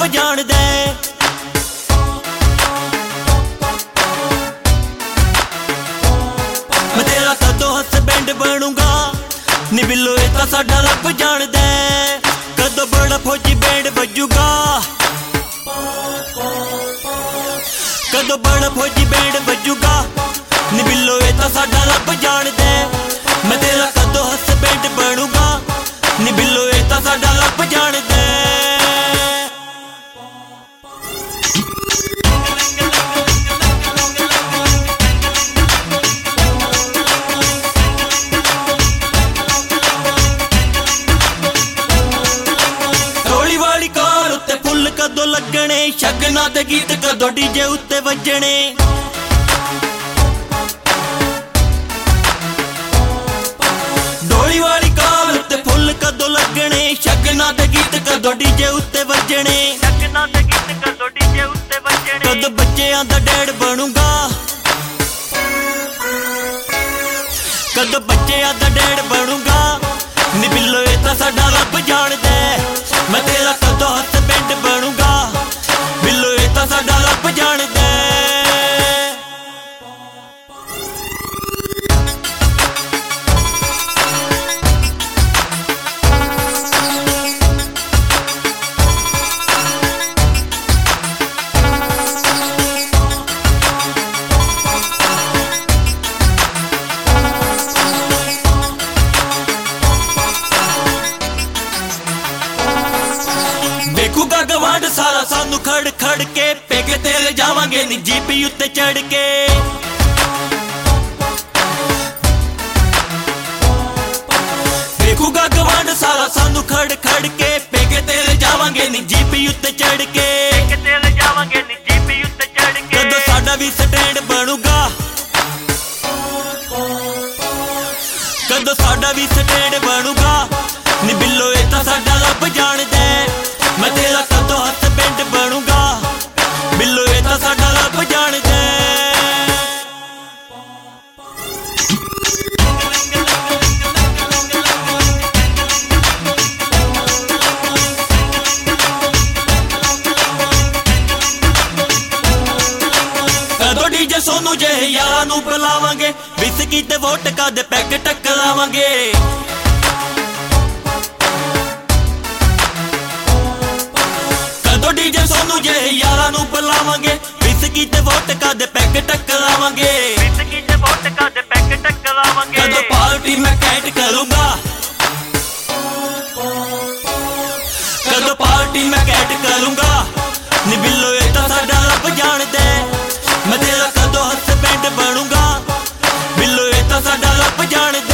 रब जानदा मैं तेरा कदों हसबैंड बनूंगा नी बिल्लो ये तां साडा रब जानदा कदों बड़ा फौजी बैंड बजूगा कदों बड़ा फौजी बैंड बजूगा नी बिल्लो ये तां साडा रब जानदा मैं तेरा कदों हसबैंड बनूंगा नी बिल्लो ये तां साडा रब जानदा कदों लगने शगना दे गीत कदों डीजे उत्ते वजने डोली वाली कार उत्ते फुल कदों लगने शगना दे गीत कदों डीजे उत्ते वजने शगना दे गीत कदों डीजे उत्ते वजने कदों बच्चेआं दा डैड बनूंगा कदों बच्चेआं दा डैड बनूंगा नी बिल्लो ये तां साडा रब जानदा मैं तेरा कदों हसबैंड बनूंगा बिल्लो ये तां साडा रब जानदा देखूगा गवांड सारा सानू खड़ खड़ के पेके तेरे जावांगे नी जीपी उत्ते चढ़ के देखूगा गवांड सारा सानू खड़ खड़ के पेके तेरे जावांगे नी जीपी उत्ते चढ़ के पेके तेरे जावांगे नी जीपी उत्ते चढ़ के कदों साडा भी स्टैंड बनूगा कदों साडा भी स्टैंड बनूगा नी बिल्लो ये तां साडा रब जानदा मैं तेरा कदों हसबैंड बनूंगा बिल्लो ये तां साडा रब जानदा कदों डीजे सोनू जे यारां नूं बुलावांगे विस्की ते वोटका दे पैक टकरावांगे डीजे सोनू जे यारां नूं बुलावांगे विस्की ते वोटका दे पैक टकरावांगे विस्की ते वोटका दे पैक टकरावांगे कदों पार्टी मैं कैट करूंगा कदों पार्टी मैं कैट करूंगा नी बिल्लो ये तां साडा रब जानदा मैं तेरा कदों हसबैंड बनूंगा बिल्लो ये तां साडा रब जानदा